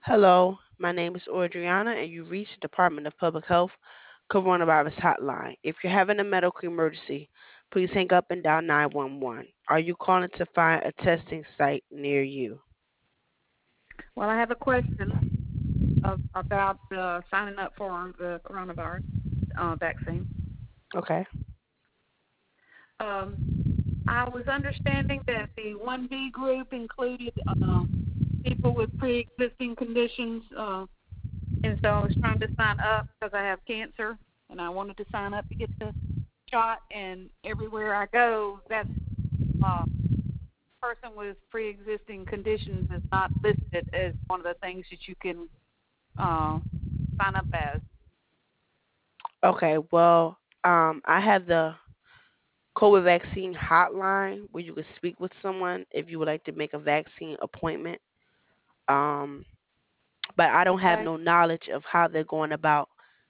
Hello, my name is Audriana, and you reached the Department of Public Health Coronavirus Hotline. If you're having a medical emergency, please hang up and dial 911. Are you calling to find a testing site near you? Well, I have a question about signing up for the coronavirus vaccine. Okay. Um, I was understanding that the 1B group included people with pre-existing conditions, and so I was trying to sign up because I have cancer, and I wanted to sign up to get the shot. And everywhere I go, that uh, person with pre-existing conditions is not listed as one of the things that you can uh, sign up as. Okay. Well, I have the COVID vaccine hotline where you can speak with someone if you would like to make a vaccine appointment. Um, but I don't have Okay. no knowledge of how they're going about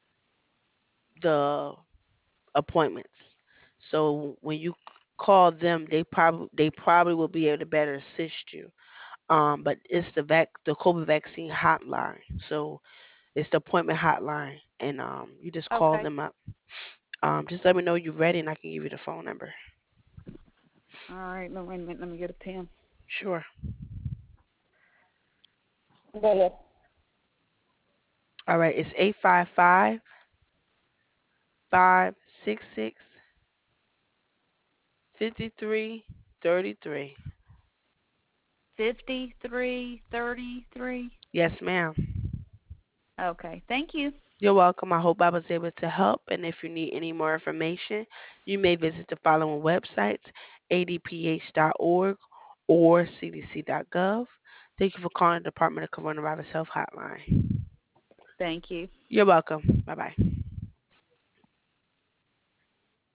the appointments. So when you call them, they probably will be able to better assist you. But it's the COVID vaccine hotline. So it's the appointment hotline, and you just call Okay. them up. Just let me know you're ready, and I can give you the phone number. All right. No, wait a minute. Let me get a pen. Sure. Go ahead. All right. It's 855-566-5333. 5333. Yes, ma'am. Okay. Thank you. You're welcome. I hope I was able to help. And if you need any more information, you may visit the following websites: adph.org or cdc.gov. Thank you for calling the Department of Coronavirus Health Hotline. Thank you. You're welcome. Bye bye.